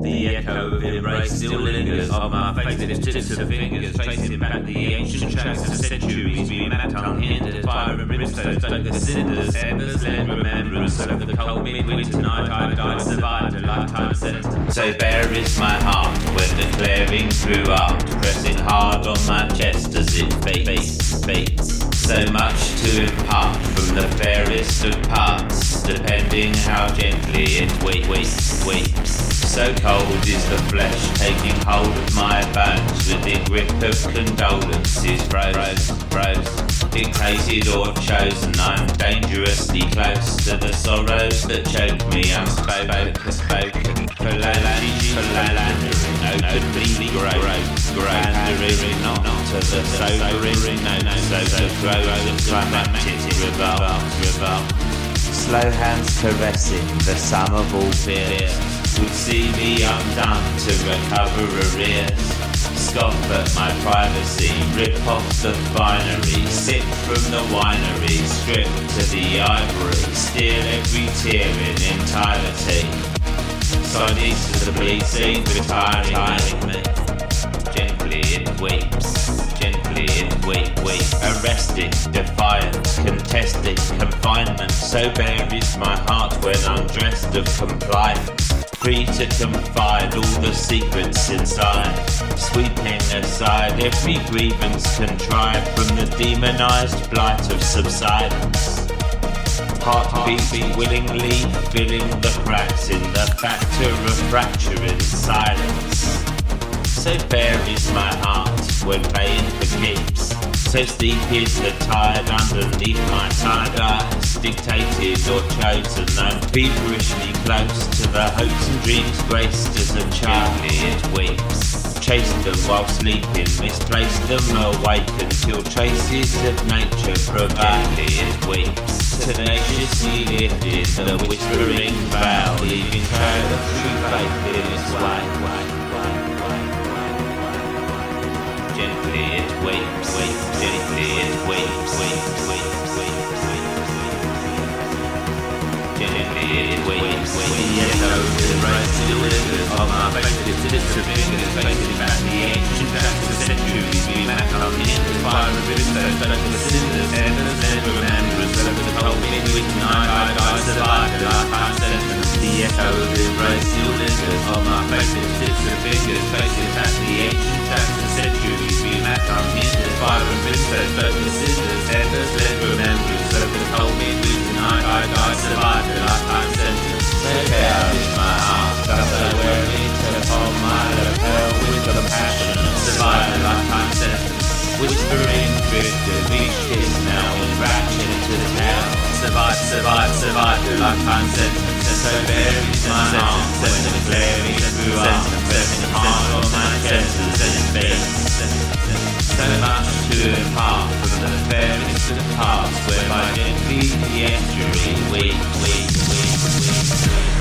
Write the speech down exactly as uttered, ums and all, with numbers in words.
The echo of embrace still lingers on my face, its tips of fingers tracing back the ancient tracks of centuries we mapped unhindered. Fire and brimstone stoke the cinders, embers lend remembrance of the cold midwinter night I died, survived a lifetime sentence. So bare is my heart when declaring through art, pressing hard on my chest as it fates, fates. So much to impart from the fairest of parts, depending how gently it waits, waits. So cold is the flesh taking hold of my bones, with the grip of condolences froze, froze. Dictated or chosen, I'm dangerously close to the sorrows that choke me unspoken, spoken. Philandering, philandering, openly gross, pandering not to the sobering notes of the throat of climactic revolt, revolt. Slow hands caressing the sum of all fears would see me undone to recover arrears. Scoff at my privacy, rip off the finery, sip from the winery, strip to the ivory, steal every tear in entirety. Sonics to the bleeding, retiring me. Gently it weeps, gently it weeps, weeps. Arrested, defiant, contested, confinement. So bare is my heart when I'm dressed of compliance. Free to confide all the secrets inside, sweeping aside every grievance contrived from the demonized blight of subsidence. Heartbeat willingly filling the cracks in the factor of fracturing silence. So bare is my heart when paying for keeps, so steep is the tide underneath my tired eyes, dictated or chosen. I'm feverishly close to the hopes and dreams graced as a child. It weeps, chased them while sleeping, misplaced them awakened till traces of nature provide. It weeps, tenaciously lifted the whispering vow, leaving trail of true faith in its way. Gently it weeps, weeps, gently it weeps, weeps, weeps, weeps, weeps. Gently it weeps, weeps. The echo embrace still lingers on my face, its tips of fingers facing back the ancient tracks of centuries we mapped unhindered. Fire and brimstone stoke the cinders, embers lend remembrance of the cold midwinter night I died, survived a lifetime sentence. The echo of embrace still lingers on my face, its tips of fingers facing back the ancient tracks of centuries we mapped unhindered. Fire and brimstone stoke the cinders, embers lend remembrance of the cold midwinter night I died, survived a lifetime sentence. So bare is my heart, does I wear it upon my lapel with compassion, survived a lifetime sentence. Whispering drift of each kiss now is ratchet to tell. Survive, survive, survive a lifetime sentence. So bare is my heart when declaring through art, pressing hard on my chest as it beats. So much to impart from the fairest of parts, where by gently the entry weep, weep, weep, weep.